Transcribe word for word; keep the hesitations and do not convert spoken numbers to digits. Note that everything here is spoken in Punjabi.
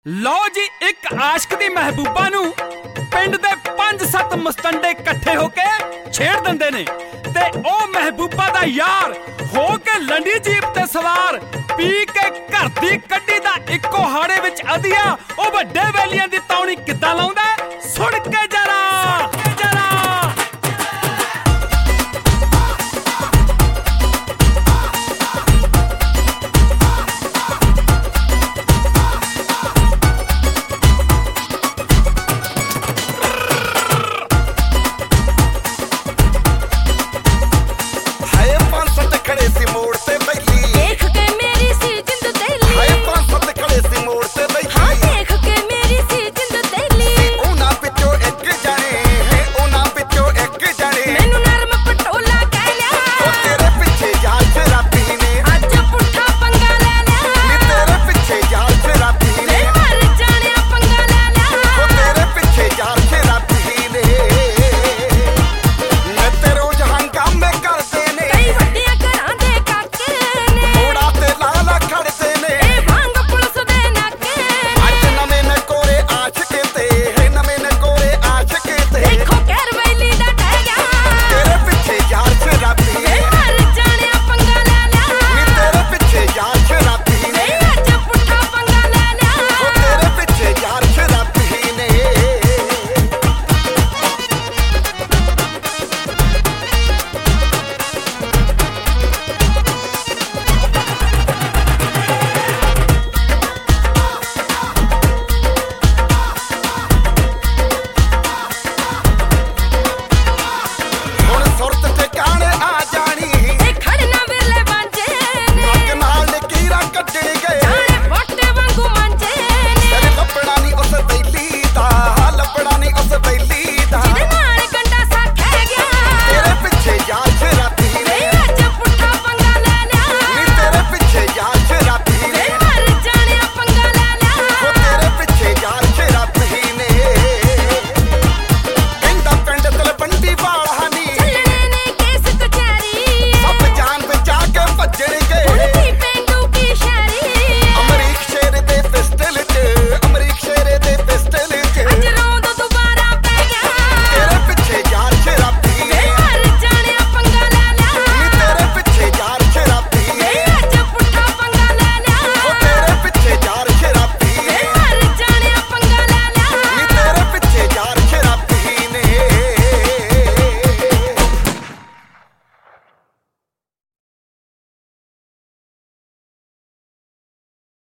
ਲਓ ਜੀ, ਇੱਕ ਆਸ਼ਕ ਦੀ ਮਹਿਬੂਬਾ ਨੂੰ ਪਿੰਡ ਦੇ ਪੰਜ ਸੱਤ ਮੁਸਟੰਡੇ ਇਕੱਠੇ ਹੋ ਕੇ ਛੇੜ ਦਿੰਦੇ ਨੇ ਤੇ ਉਹ ਮਹਿਬੂਬਾ ਦਾ ਯਾਰ ਹੋ ਕੇ ਲੰਡੀ ਜੀਪ ਤੇ ਸਵਾਰ ਪੀ ਕੇ ਘਰ ਦੀ ਕੱਢੀ ਦਾ ਇੱਕੋ ਹਾੜੇ ਵਿੱਚ ਅਧੀਆ ਉਹ ਵੱਡੇ ਵੈਲੀਆਂ ਦੀ ਤੌਣੀ ਕਿੱਦਾਂ ਲਾਉਂਦਾ ਸੁਣ ਕੇ